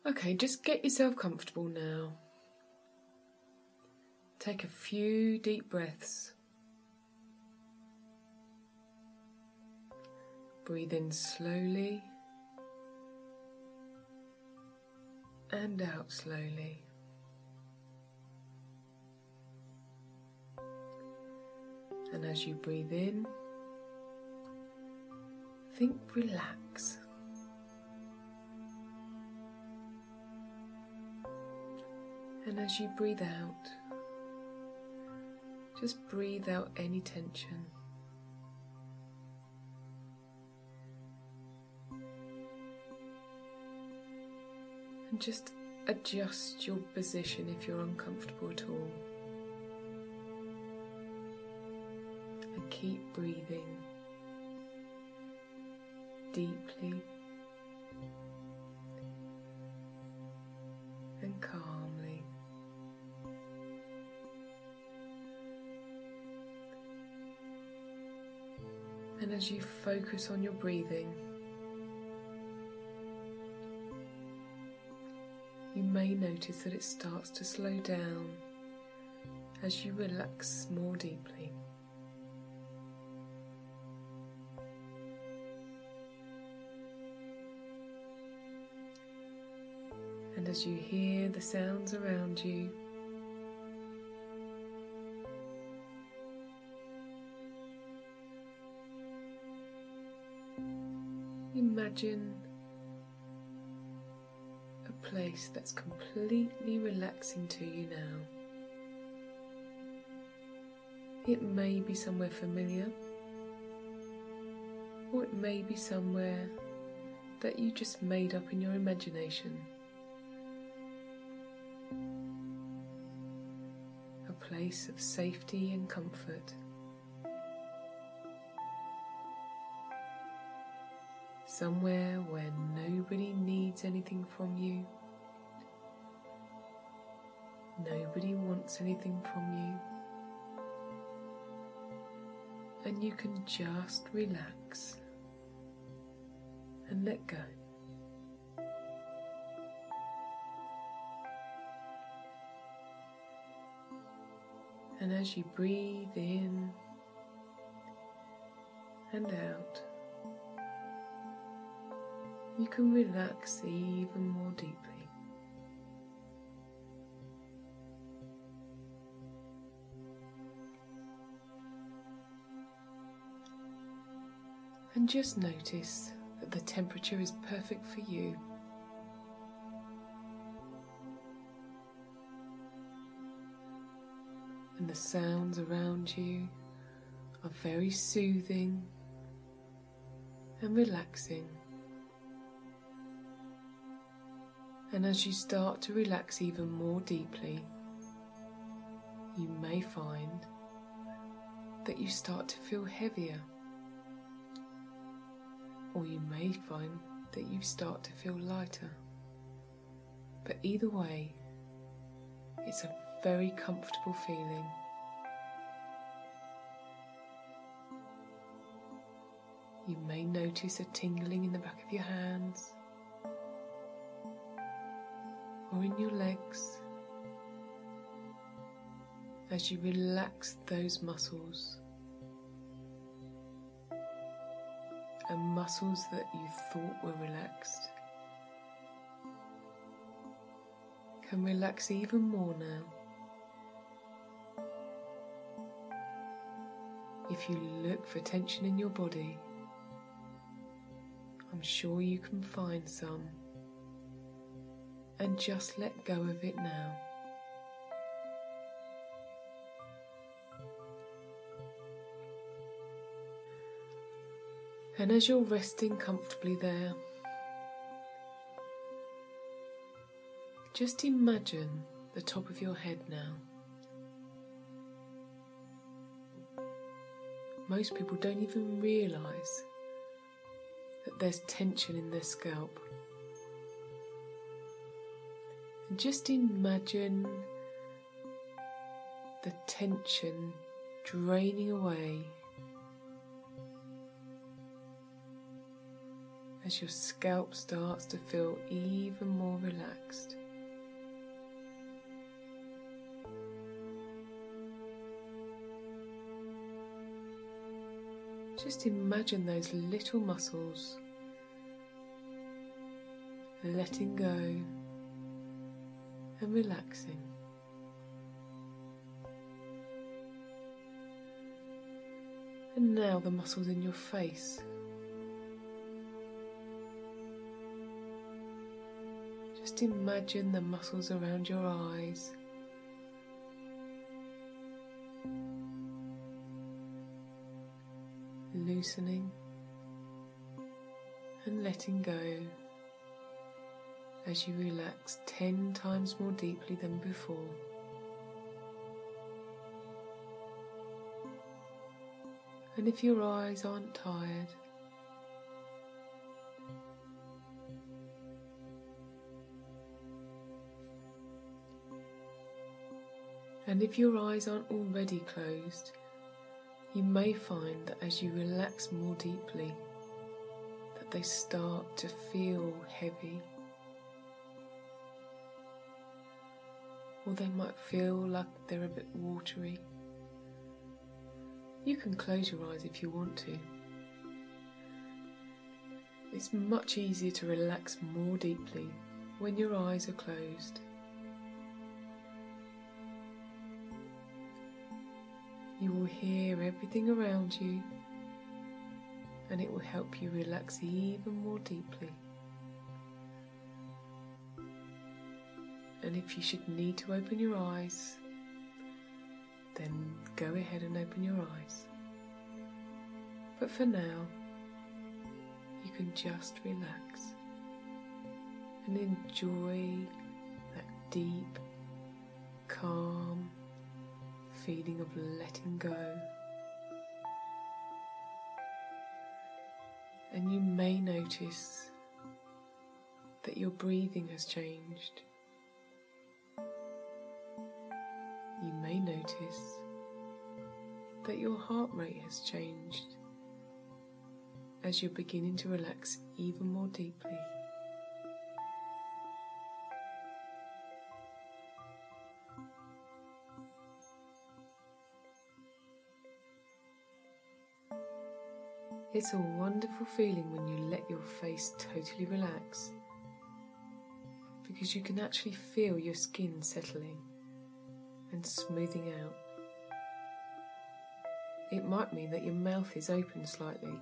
Okay, just get yourself comfortable now. Take a few deep breaths. Breathe in slowly and out slowly. And as you breathe in, think relax. And as you breathe out, just breathe out any tension. And just adjust your position if you're uncomfortable at all. And keep breathing deeply and calmly. And as you focus on your breathing, you may notice that it starts to slow down as you relax more deeply. And as you hear the sounds around you, imagine a place that's completely relaxing to you now. It may be somewhere familiar, or it may be somewhere that you just made up in your imagination. A place of safety and comfort. Somewhere where nobody needs anything from you. Nobody wants anything from you. And you can just relax and let go. And as you breathe in and out, you can relax even more deeply. And just notice that the temperature is perfect for you. And the sounds around you are very soothing and relaxing. And as you start to relax even more deeply, you may find that you start to feel heavier. Or you may find that you start to feel lighter. But either way, it's a very comfortable feeling. You may notice a tingling in the back of your hands or in your legs as you relax those muscles and muscles that you thought were relaxed can relax even more now. If you look for tension in your body, I'm sure you can find some, and just let go of it now. And as you're resting comfortably there, just imagine the top of your head now. Most people don't even realise that there's tension in their scalp. And just imagine the tension draining away as your scalp starts to feel even more relaxed. Just imagine those little muscles letting go and relaxing. And now the muscles in your face. Just imagine the muscles around your eyes. Loosening and letting go as you relax 10 times more deeply than before. And if your eyes aren't tired, already closed, you may find that as you relax more deeply, that they start to feel heavy, or they might feel like they're a bit watery. You can close your eyes if you want to. It's much easier to relax more deeply when your eyes are closed. You will hear everything around you, and it will help you relax even more deeply. And if you should need to open your eyes, then go ahead and open your eyes. But for now, you can just relax and enjoy that deep, calm feeling of letting go. And you may notice that your breathing has changed. You may notice that your heart rate has changed as you're beginning to relax even more deeply. It's a wonderful feeling when you let your face totally relax, because you can actually feel your skin settling and smoothing out. It might mean that your mouth is open slightly,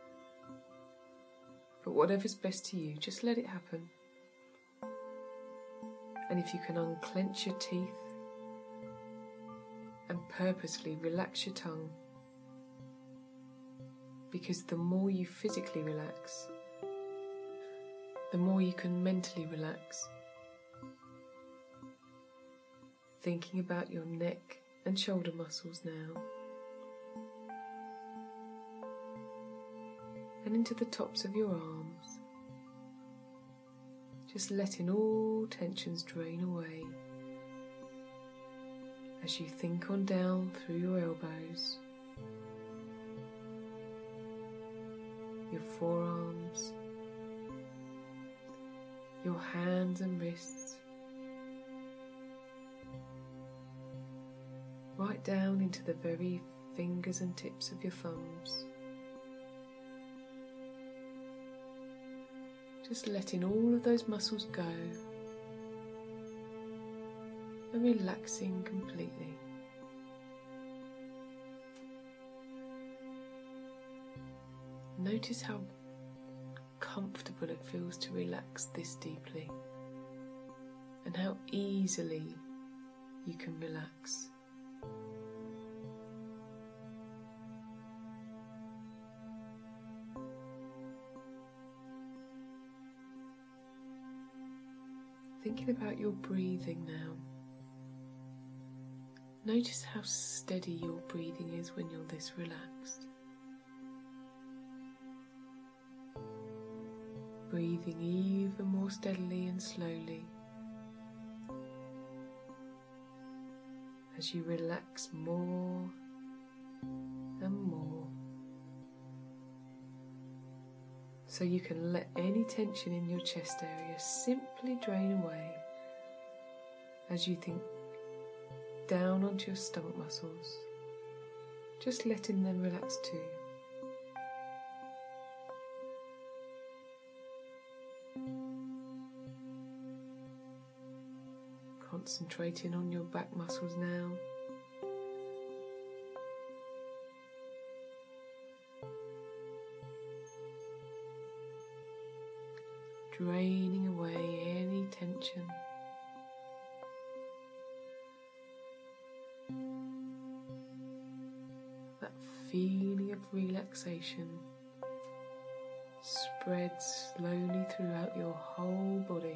but whatever's best to you, just let it happen. And if you can unclench your teeth and purposely relax your tongue, because the more you physically relax, the more you can mentally relax. Thinking about your neck and shoulder muscles now, and into the tops of your arms, just letting all tensions drain away as you think on down through your elbows, your forearms, your hands and wrists, right down into the very fingers and tips of your thumbs. Just letting all of those muscles go and relaxing completely. Notice how comfortable it feels to relax this deeply, and how easily you can relax. Thinking about your breathing now. Notice how steady your breathing is when you're this relaxed. Breathing even more steadily and slowly as you relax more and more, so you can let any tension in your chest area simply drain away as you think down onto your stomach muscles, just letting them relax too. Concentrating on your back muscles now. Draining away any tension. That feeling of relaxation spreads slowly throughout your whole body.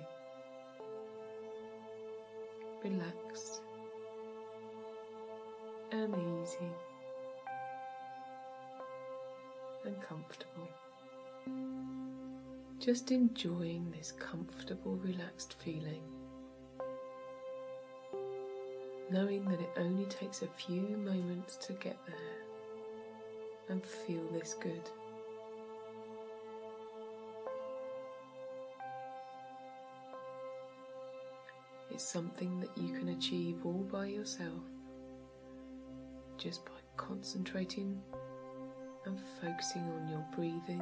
Relaxed and easy and comfortable. Just enjoying this comfortable, relaxed feeling, knowing that it only takes a few moments to get there and feel this good. It's something that you can achieve all by yourself, just by concentrating and focusing on your breathing,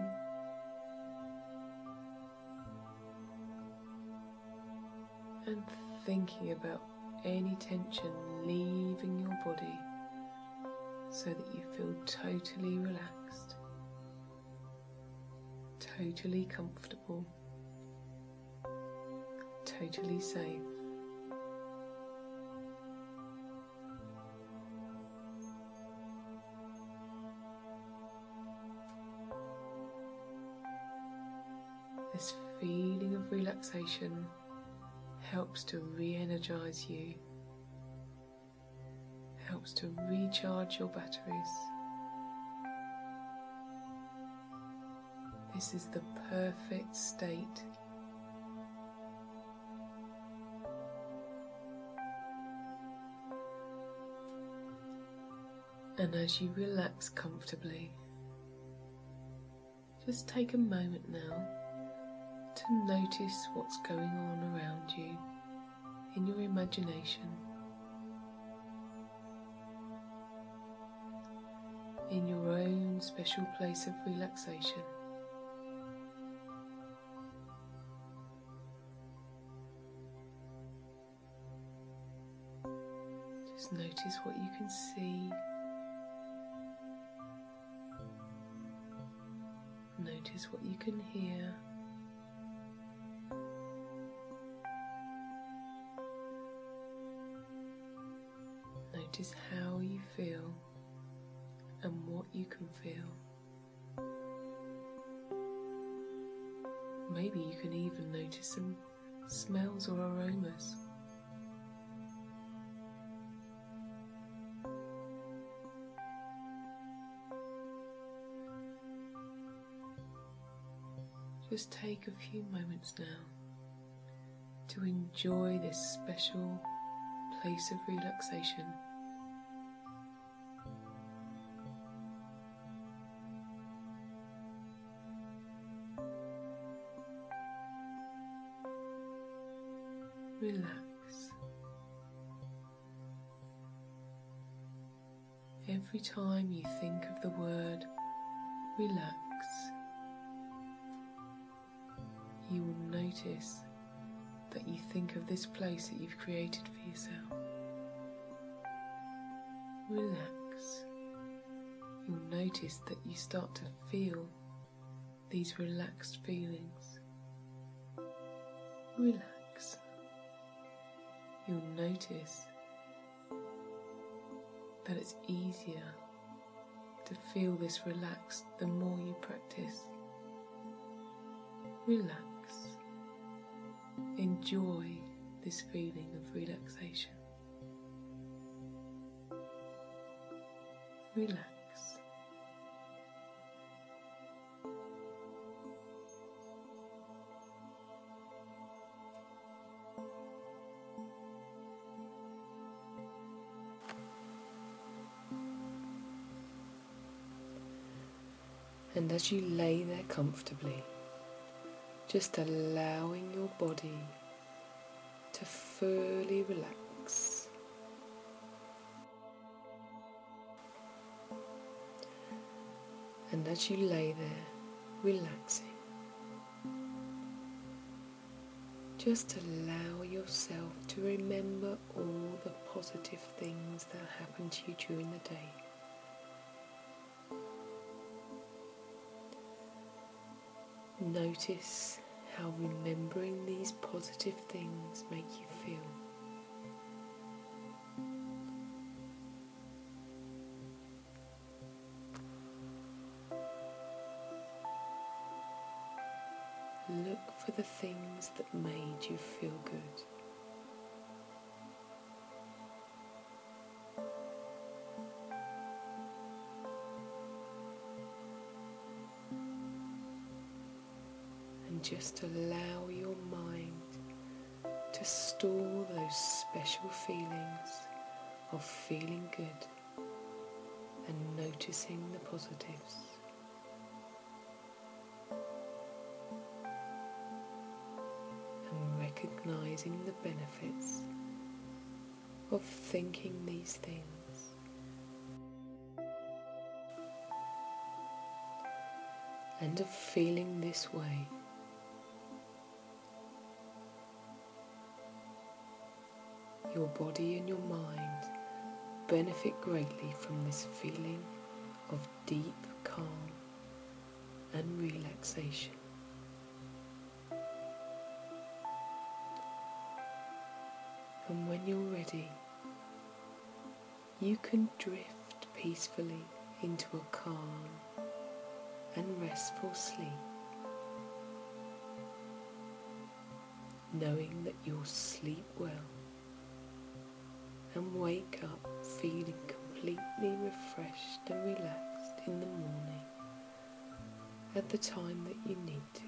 and thinking about any tension leaving your body so that you feel totally relaxed, totally comfortable, totally safe. This feeling of relaxation helps to re-energize you, helps to recharge your batteries. This is the perfect state. And as you relax comfortably, just take a moment now to notice what's going on around you in your imagination, in your own special place of relaxation. Just notice what you can see. Notice what you can hear. Notice how you feel and what you can feel. Maybe you can even notice some smells or aromas. Just take a few moments now to enjoy this special place of relaxation. Relax. Every time you think of the word relax, you will notice that you think of this place that you've created for yourself. Relax. You'll notice that you start to feel these relaxed feelings. Relax. You'll notice that it's easier to feel this relaxed the more you practice. Relax. Enjoy this feeling of relaxation. Relax. And as you lay there comfortably, just allowing your body to fully relax. And as you lay there, relaxing, just allow yourself to remember all the positive things that happen to you during the day. Notice how remembering these positive things make you feel. Look for the things that made you feel good. And just allow your mind to store those special feelings of feeling good and noticing the positives. And recognizing the benefits of thinking these things. And of feeling this way. Your body and your mind benefit greatly from this feeling of deep calm and relaxation. And when you're ready, you can drift peacefully into a calm and restful sleep, knowing that you'll sleep well and wake up feeling completely refreshed and relaxed in the morning at the time that you need to.